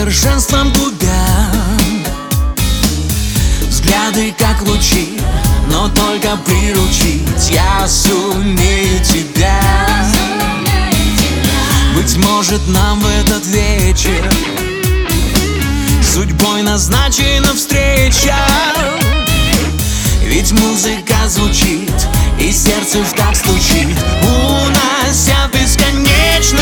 совершенством губя. Взгляды как лучи, но только приручить я сумею тебя. Быть может, нам в этот вечер судьбой назначена встреча. Ведь музыка звучит, и сердце в такт стучит, унося в бесконечность.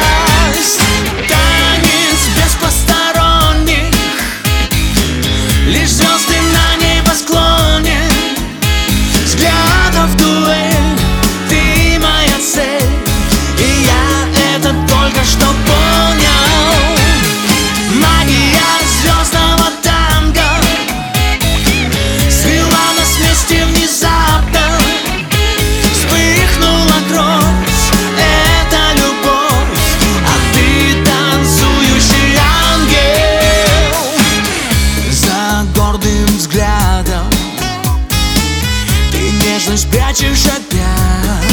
Танец без посторонних, лишь звезды на небосклоне. Взглядов дуэль, ты моя цель, и я это только что понял. Магия звездного танго свела нас вместе внезапно. Вспыхнула кровь, это любовь, а ты танцующий ангел. За гордым взглядом ты нежность прячешь опять,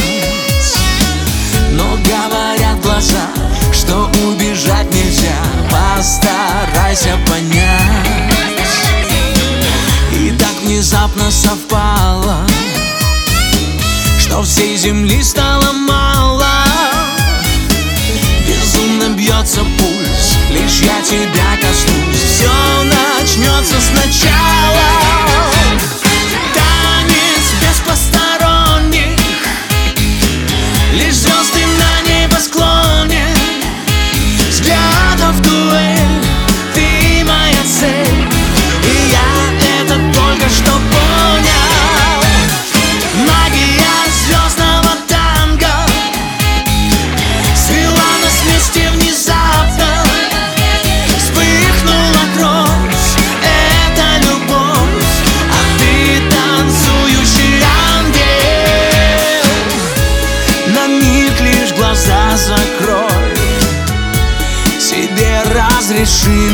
но говорят глаза, что убежать нельзя. Постарайся понять. И так внезапно совпало, что всей земли стало мало. Безумно бьется пульс, лишь я тебя коснусь. Все начнется сначала. Танец без посторонних, лишь звезды на небосклоне. Взглядов дуэль, ты моя цель, и я это только что понял. Магия звездного танго свела нас вместе внезапно. Вспыхнула кровь, это любовь, а ты танцующий ангел. На миг лишь глаза закрой, себе разреши